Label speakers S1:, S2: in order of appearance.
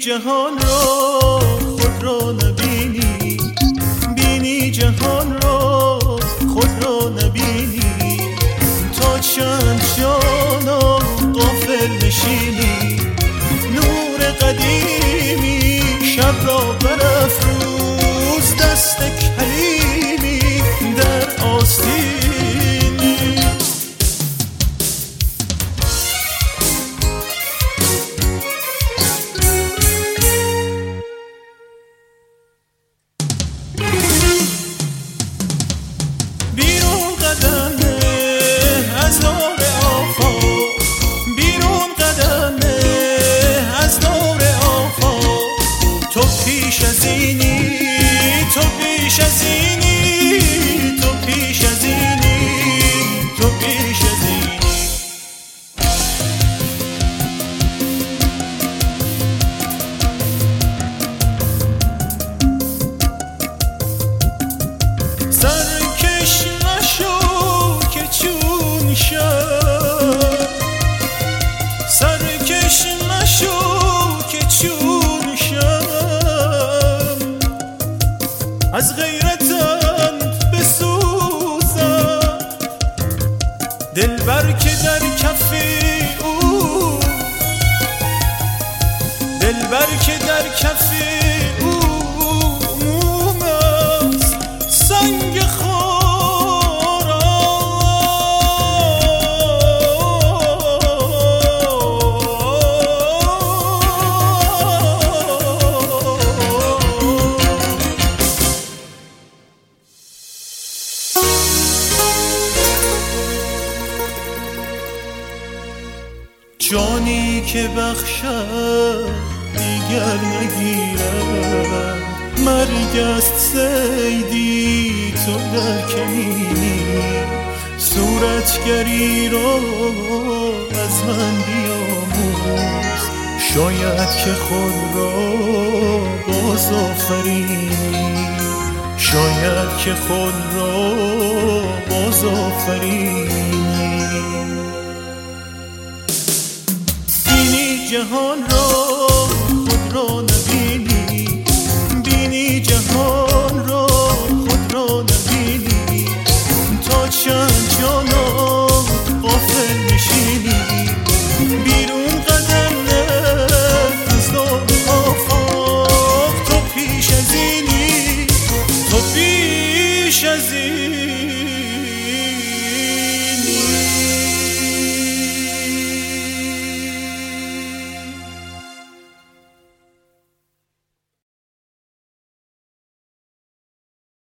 S1: جهان را خود را نبینی، بینی جهان را خود را نبینی، تا چند جانا غافل نشینی. نور قدیمی شب را برافروز، دست کلیمی در آستینی. بیرون قدمه از دور آفاق، بیرون قدمه از دور آفاق. تو پیش از اینی، تو پیش از اینی، تو پیش از اینی، تو پیش از اینی. سرکش نشو که چون شب، سرکش نشو که چون شب، از غیرتم بسوزم. دلبر که در کف او، دلبر که در کف او موم است، سنگ جانی که بخشد دیگر نگیرد، مرگ است صیدی تو در کمینی. صورتگری را از من بیاموز، شاید که خود را باز آفرینی، شاید که خود را باز آفرینی. جهان را خود را نبینی، بینی جهان را خود را نبینی، تا چند جانا غافل نشینی. بیرون قدم نه از دور آفاق، تو پیش از اینی، تو پیش از اینی.